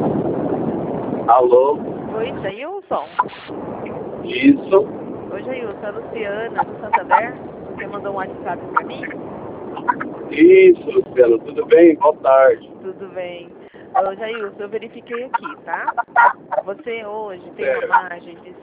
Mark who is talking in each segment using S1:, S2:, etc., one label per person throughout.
S1: Alô?
S2: Oi, Jailson.
S1: Isso?
S2: Oi, Jailson, a Luciana do Santander. Você mandou um WhatsApp pra mim?
S1: Isso, Luciano. Tudo bem? Boa tarde.
S2: Tudo bem. Ô, Jailson, eu verifiquei aqui, tá? Você hoje tem uma
S1: Certo.
S2: margem de R$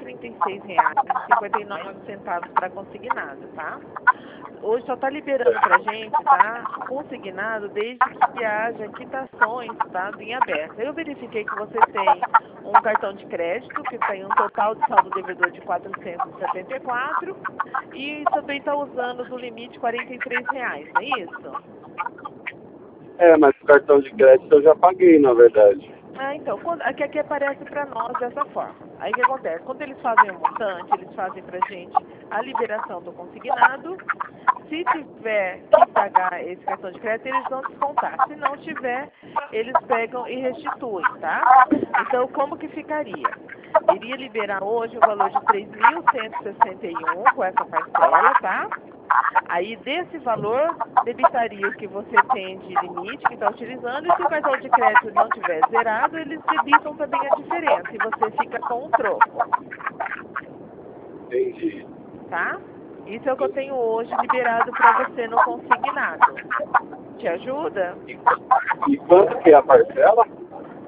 S2: 136,59 para consignado, tá? Hoje só está liberando pra gente, tá? Consignado desde que haja quitações, tá? Em aberto. Eu verifiquei que você tem um cartão de crédito que tem um total de saldo devedor de R$ 474 e também está usando do limite R$ 43, não é isso?
S1: Mas o cartão de crédito eu já paguei, na verdade.
S2: Ah, então, aqui aparece para nós dessa forma. Aí o que acontece? Quando eles fazem o montante, eles fazem para gente a liberação do consignado. Se tiver que pagar esse cartão de crédito, eles vão descontar. Se não tiver, eles pegam e restituem, tá? Então, como que ficaria? Iria liberar hoje o valor de 3.161 com essa parcela, tá? Aí, desse valor, debitaria o que você tem de limite que está utilizando, e se o cartão de crédito não tiver zerado, eles debitam também a diferença, e você fica com o troco,
S1: Entendi.
S2: tá? Isso é o que eu tenho hoje liberado para você no consignado. Te ajuda?
S1: E quanto que é a parcela?
S2: R$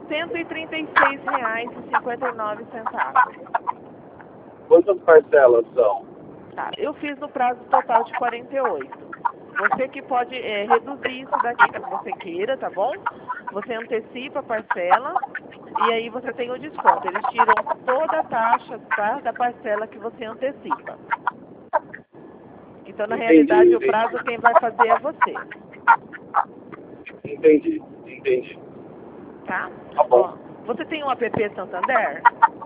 S2: 136,59.
S1: Quantas parcelas são?
S2: Tá, eu fiz no prazo total de 48. Você que pode reduzir isso daqui, caso você queira, tá bom? Você antecipa a parcela e aí você tem o desconto. Eles tiram toda a taxa, tá, da parcela que você antecipa. Então, na realidade, o prazo quem vai fazer é você,
S1: Entendi.
S2: tá?
S1: Tá bom.
S2: Ó, você tem um app Santander?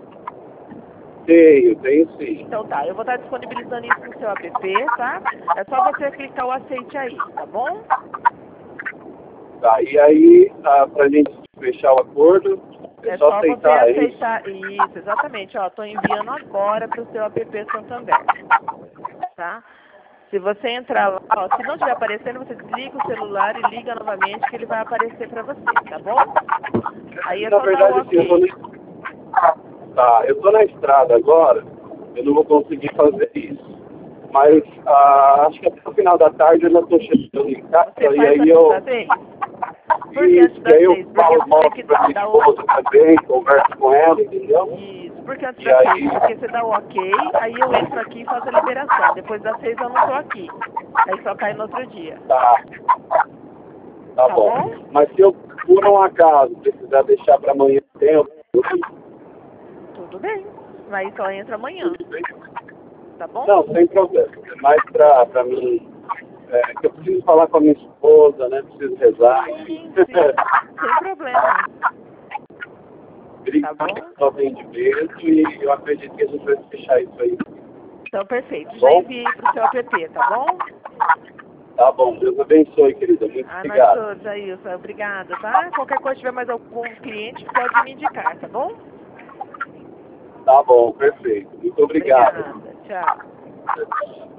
S1: Tenho sim.
S2: Então tá, eu vou estar disponibilizando isso no seu app, tá? É só você clicar o aceite aí, tá bom?
S1: Tá, e aí, pra gente fechar o acordo, é só
S2: você
S1: aceitar isso.
S2: aceitar. Isso, exatamente. Ó, tô enviando agora para o seu app Santander, tá? Se você entrar lá, ó, se não estiver aparecendo, você desliga o celular e liga novamente que ele vai aparecer para você, tá bom? Aí é
S1: Na
S2: só dar
S1: verdade,
S2: o
S1: assim, eu tô
S2: ok.
S1: eu tô na estrada agora, eu não vou conseguir fazer isso. Mas acho que até o final da tarde eu já tô chegando em casa
S2: Você
S1: e
S2: faz
S1: aí
S2: antes das 6? Por que antes
S1: e
S2: das
S1: aí eu
S2: 6? Porque
S1: falo,
S2: você tem que
S1: mostro pra minha
S2: dar o...
S1: esposa também, converso com ela, entendeu?
S2: Isso, porque antes
S1: E
S2: das 6,
S1: aí,
S2: porque você dá o ok, aí eu entro aqui e faço a liberação. Depois das 6 eu não tô aqui. Aí só cai no outro dia.
S1: tá
S2: Tá
S1: bom.
S2: bom?
S1: Mas se eu, por um acaso, precisar deixar pra amanhã tempo,
S2: Tudo bem. Mas só entra amanhã, tá bom?
S1: não, sem problema. É mais pra mim, que eu preciso falar com a minha esposa, né? Preciso rezar, enfim.
S2: Sim, sem problema. Tá
S1: Obrigado
S2: bom?
S1: pelo atendimento e eu acredito que a gente vai fechar isso aí.
S2: Então, perfeito.
S1: Tá
S2: Já
S1: bom?
S2: enviei pro seu app, tá bom?
S1: Tá bom. Deus abençoe, querida. Muito
S2: Nós
S1: obrigado.
S2: todos, Ailson. Obrigada, tá? Qualquer coisa, tiver mais algum cliente, pode me indicar, tá bom?
S1: Tá bom, perfeito. Muito obrigado.
S2: Obrigada. Tchau.